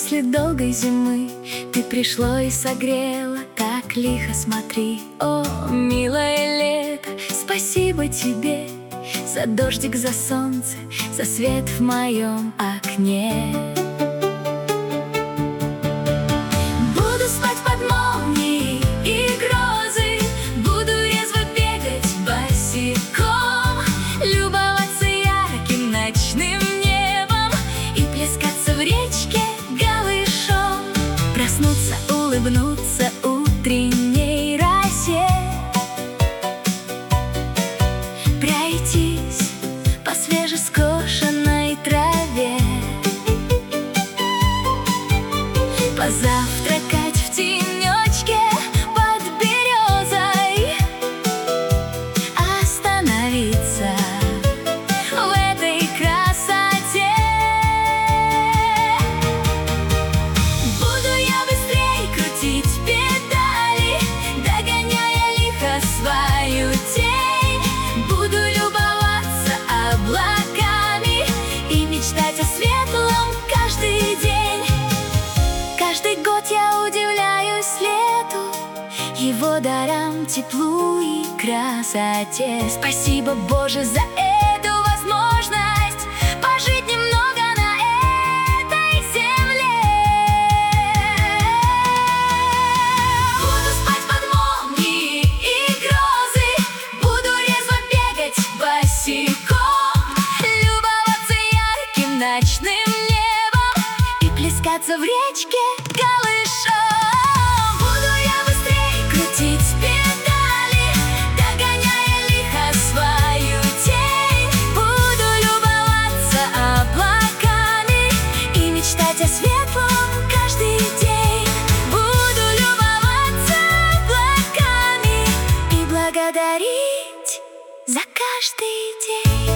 После долгой зимы ты пришло и согрело. Так лихо смотри, о, милое лето. Спасибо тебе за дождик, за солнце, за свет в моем окне. Буду спать под молнией и грозы, буду резво бегать босиком, любоваться ярким ночным небом и плескаться в речке голышом. Проснуться, улыбнуться утренней росе, пройтись по свежескошенной траве, позавтракать в тенечке под березой, остановиться в этой красоте. Буду я быстрей крутить педали, догоняя лихо свою тень. Буду любоваться облаками и мечтать о светлом каждый день. Каждый год я удивляюсь лету, его дарам, теплу и красоте. Спасибо, Боже, за эту возможность пожить немного на этой земле. Буду спать под молнией и грозы, буду резво бегать босиком, любоваться ярким ночным небом и плескаться в речке голышом. Буду я быстрей крутить педали, догоняя лихо свою тень. Буду любоваться облаками и мечтать о светлом каждый день. Буду любоваться облаками и благодарить за каждый день.